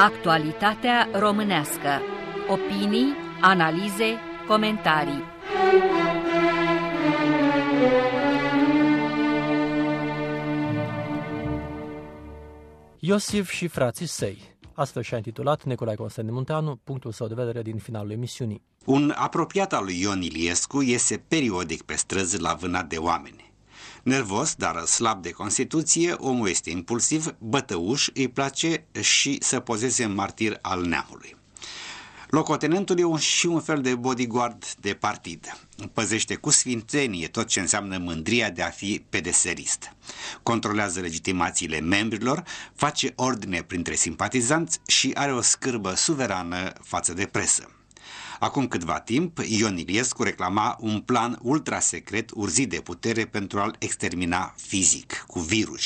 Actualitatea românească. Opinii, analize, comentarii. Iosif și frații săi. Astfel și-a intitulat Nicolae Constantin Munteanu punctul său de vedere din finalul emisiunii. Un apropiat al lui Ion Iliescu iese periodic pe străzi la vânat de oameni. Nervos, dar slab de constituție, omul este impulsiv, bătăuș, îi place și să pozeze martir al neamului. Locotenentul e și un fel de bodyguard de partid. Păzește cu sfințenie tot ce înseamnă mândria de a fi pedeserist. Controlează legitimațiile membrilor, face ordine printre simpatizanți și are o scârbă suverană față de presă. Acum câtva timp, Ion Iliescu reclama un plan ultrasecret urzit de putere pentru a-l extermina fizic, cu virus.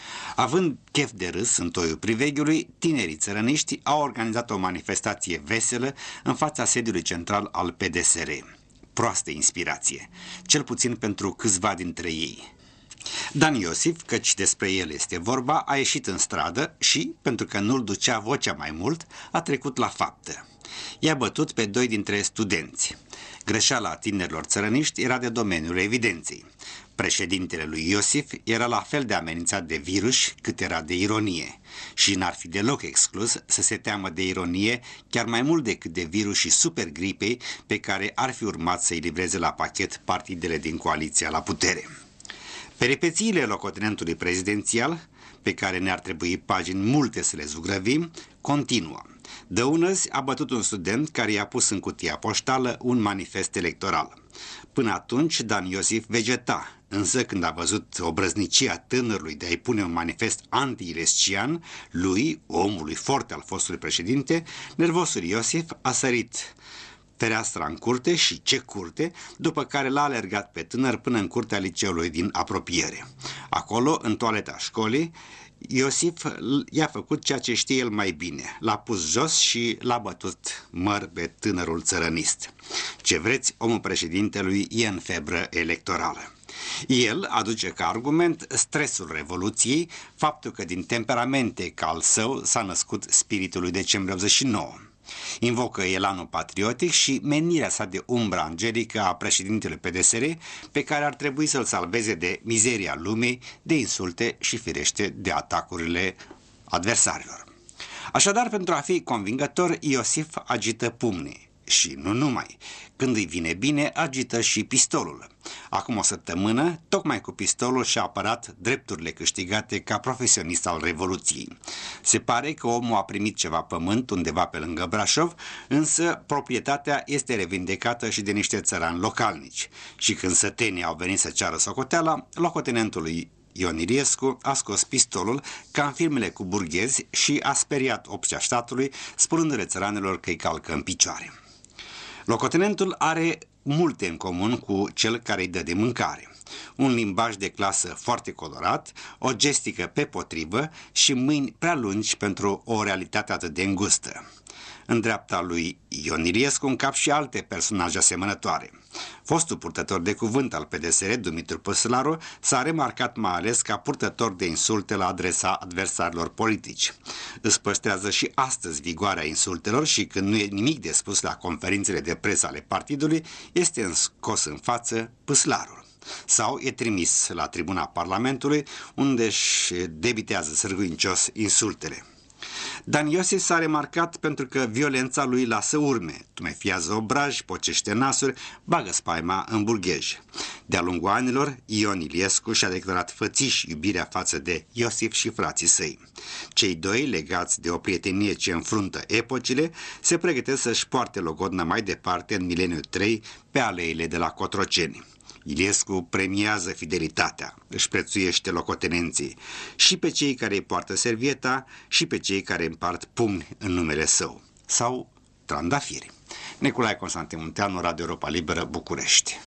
Având chef de râs în toiul priveghiului, tinerii țărăniști au organizat o manifestație veselă în fața sediului central al PDSR. Proastă inspirație, cel puțin pentru câțiva dintre ei. Dan Iosif, căci despre el este vorba, a ieșit în stradă și, pentru că nu-l ducea vocea mai mult, a trecut la faptă. I-a bătut pe doi dintre studenți. Greșeala tinerilor țărăniști era de domeniul evidenței. Președintele lui Iosif era la fel de amenințat de virus cât era de ironie și n-ar fi deloc exclus să se teamă de ironie chiar mai mult decât de virus și supergripei pe care ar fi urmat să-i livreze la pachet partidele din coaliția la putere. Peripețiile locotenentului prezidențial, pe care ne-ar trebui pagini multe să le zugrăvim, continuă. Dăunăzi a bătut un student care i-a pus în cutia poștală un manifest electoral. Până atunci, Dan Iosif vegeta, însă când a văzut obrăznicia tânărului de a-i pune un manifest anti-ilescian, lui, omului forte al fostului președinte, nervosul Iosif a sărit fereastra în curte și ce curte, după care l-a alergat pe tânăr până în curtea liceului din apropiere. Acolo, în toaleta școlii, Iosif i-a făcut ceea ce știe el mai bine. L-a pus jos și l-a bătut măr pe tânărul țărănist. Ce vreți, omul președintelui e în febră electorală. El aduce ca argument stresul Revoluției, faptul că din temperamente ca al său s-a născut spiritul lui decembrie 89. Invocă elanul patriotic și menirea sa de umbra angelică a președintelui PDSR, pe care ar trebui să-l salveze de mizeria lumii, de insulte și firește de atacurile adversarilor. Așadar, pentru a fi convingător, Iosif agită pumnii. Și nu numai. Când îi vine bine, agită și pistolul. Acum o săptămână, tocmai cu pistolul și-a apărat drepturile câștigate ca profesionist al Revoluției. Se pare că omul a primit ceva pământ undeva pe lângă Brașov, însă proprietatea este revindecată și de niște țărani localnici. Și când sătenii au venit să ceară socoteala, locotenentul lui Ion Iliescu a scos pistolul ca în filmele cu burghezi și a speriat obștea statului, spunându-le țăranilor că îi calcă în picioare. Locotenentul are multe în comun cu cel care îi dă de mâncare. Un limbaj de clasă foarte colorat, o gestică pe potrivă și mâini prea lungi pentru o realitate atât de îngustă. În dreapta lui Ion Iliescu încap și alte personaje asemănătoare. Fostul purtător de cuvânt al PDSR, Dumitru Păsălaru, s-a remarcat mai ales ca purtător de insulte la adresa adversarilor politici. Îți păstrează și astăzi vigoarea insultelor și când nu e nimic de spus la conferințele de presă ale partidului, este scos în față Păsălarul. Sau e trimis la tribuna Parlamentului, unde își debitează sârguincios insultele. Dan Iosif s-a remarcat pentru că violența lui lasă urme, tumefiază obraji, pocește nasuri, bagă spaima în bulghej. De-a lungul anilor, Ion Iliescu și-a declarat fățiș iubirea față de Iosif și frații săi. Cei doi, legați de o prietenie ce înfruntă epocile, se pregătesc să-și poarte logodna mai departe în mileniul 3 pe aleile de la Cotroceni. Iliescu premiază fidelitatea, își prețuiește locotenenții, și pe cei care îi poartă servieta și pe cei care împart pumni în numele său, sau trandafiri. Nicolae Constantin Munteanu, Radio Europa Liberă, București.